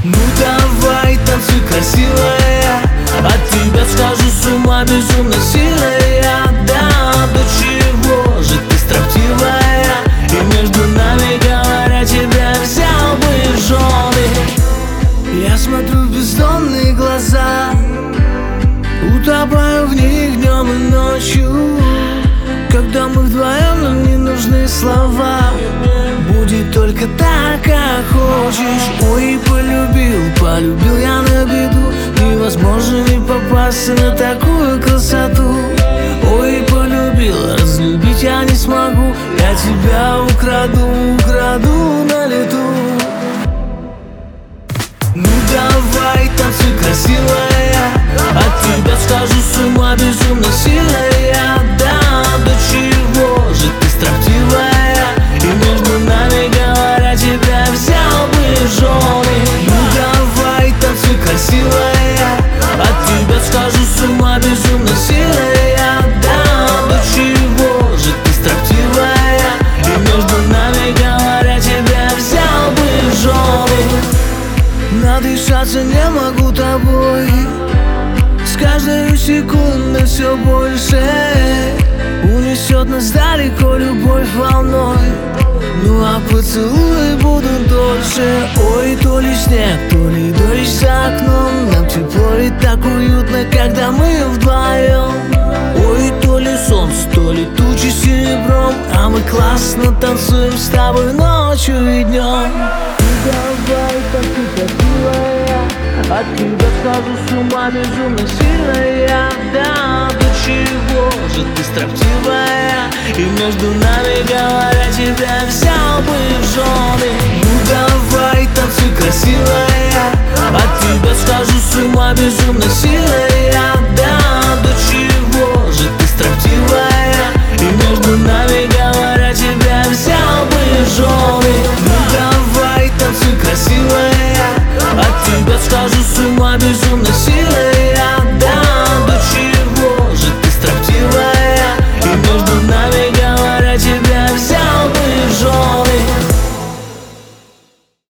Ну давай, танцуй, красивая, от тебя схожу с ума безумно сильная. Да, до чего же ты строптивая, и между нами, говоря, тебя взял бы в жены. Я смотрю в бездонные глаза, утопаю в них днем и ночью. Когда мы вдвоем, нам не нужны слова. Будет только так, как хочешь. Ой, полюбил я на беду. Невозможно не попасться на такую красоту. Ой, полюбил, разлюбить я не смогу. Я тебя украду на лету. Ну давай, танцуй, красивая, от тебя схожу с ума безумно сильная. Да, до чего же ты строптивая, и между нами, говоря, тебя взял бы в жены. Ну давай, танцуй, красивая, от тебя схожу с ума безумно сильная. Да, до чего же ты строптивая, и между нами, говоря, тебя взял бы в жены. Надышаться не могу тобой, с каждой секундой все больше. Унесет нас далеко любовь волной, ну а поцелуи будут дольше. Ой, то ли снег, то ли дождь за окном. Нам тепло и так уютно, когда мы вдвоем. Ой, то ли солнце, то ли тучи серебром, а мы классно танцуем с тобой ночью и днем. Давай, танцуй, красивая, от тебя схожу с ума безумно сильная. Да, до чего же ты строптивая, и между нами, говоря, тебя взял бы в жены. Ну давай, танцуй, красивая, от тебя схожу с ума безумно сильная. Да, до чего же ты строптивая, и между нами, говоря, тебя взял бы в жены. Ну давай, танцуй, красивая, от тебя схожу с ума безумно сильная.